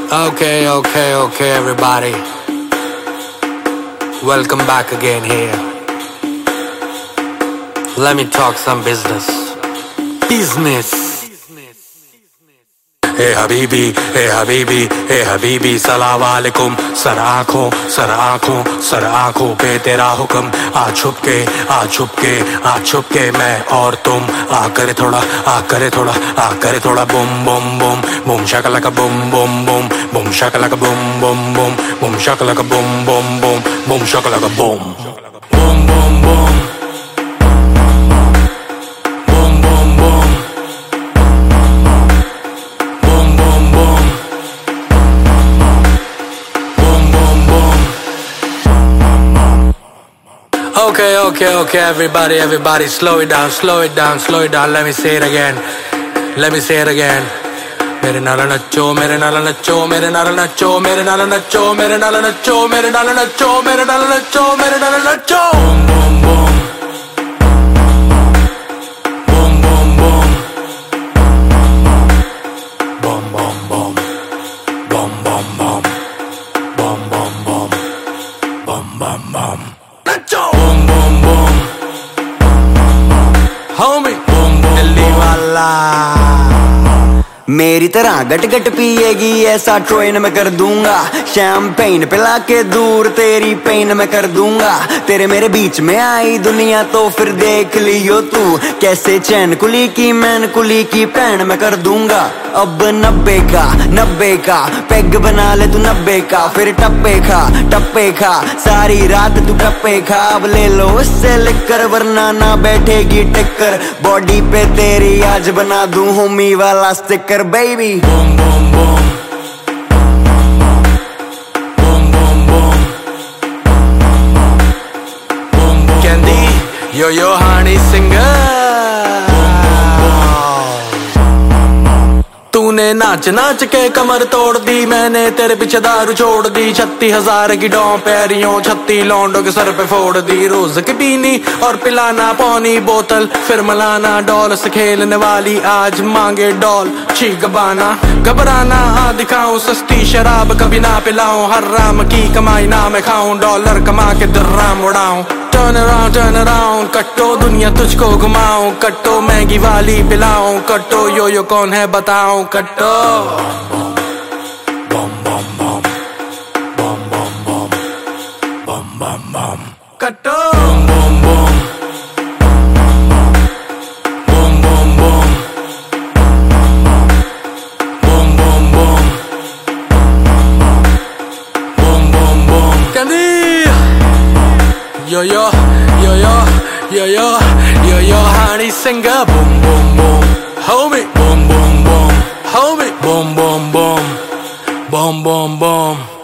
Okay, everybody. Welcome back again here. Let me talk some business. Hey Habibi, सलाम वालेकुम। Sir आँखों पे तेरा हुक्म। आ छुप के मैं और तुम आ करे थोड़ा Bum Bum Bum Bum शक्लका Bum Bum Bum Bum शक्लका Bum Bum Bum Bum शक्लका Bum Bum Bum Bum शक्लका Bum Bum Bum Bum Okay, everybody, slow it down. Let me say it again. मेरे नाल नचो, मेरे नाल नचो, मेरे नाल नचो, मेरे नाल नचो, मेरे नाल नचो, मेरे नाल नचो, मेरे नाल नचो, मेरे नाल नचो। Boom boom boom, boom boom boom, boom boom boom, boom boom boom, boom boom boom, boom boom boom, nacho. Boom boom boom, homie, boom boom, Delhi वाला। मेरी तरह गट पिएगी ऐसा ट्रेन में कर दूंगा। शैम्पेन पिला के दूर तेरी पेन में कर दूंगा। तेरे मेरे बीच में आई दुनिया तो फिर देख लियो तू। कैसे चैन कुली की मैन कुली की पैन में कर दूंगा। अब 90 का पेग बना ले तू 90 का। फिर टप्पे खा सारी रात तू टप्पे खा। अब ले लो उससे लिकर वरना ना बैठेगी टिक्कर। बॉडी पे तेरी आज बना दूं होमी वाला sticker baby. Boom boom boom, boom boom boom, boom boom. Candy, yo honey singer. तूने नाच के कमर तोड़ दी। मैंने तेरे पीछे दारू छोड़ दी। 36,000 की डॉ पैरियों 36 लौंडों के सर पे फोड़ दी। रोज की पीनी और पिलाना पौनी बोतल। फिर मलाना डॉल से खेलने वाली आज मांगे डॉल। चीख घबराना दिखाऊं सस्ती शराब कभी ना पिलाऊं। हराम की कमाई ना मैं खाऊं। डॉलर कमा के दर्राम उड़ाऊं। Turn around, कट्टो दुनिया तुझको घुमाऊं। कट्टो महंगी वाली पिलाऊं। कट्टो यो कौन है बताऊं। कट्टो बम बम बम बम बम बम बम बम बम कट्टो बम बम बम बम बम बम बम बम बम बम बम Candy yo honey singer. Boom boom boom, homie. Boom boom boom, homie. Boom boom boom, boom boom boom.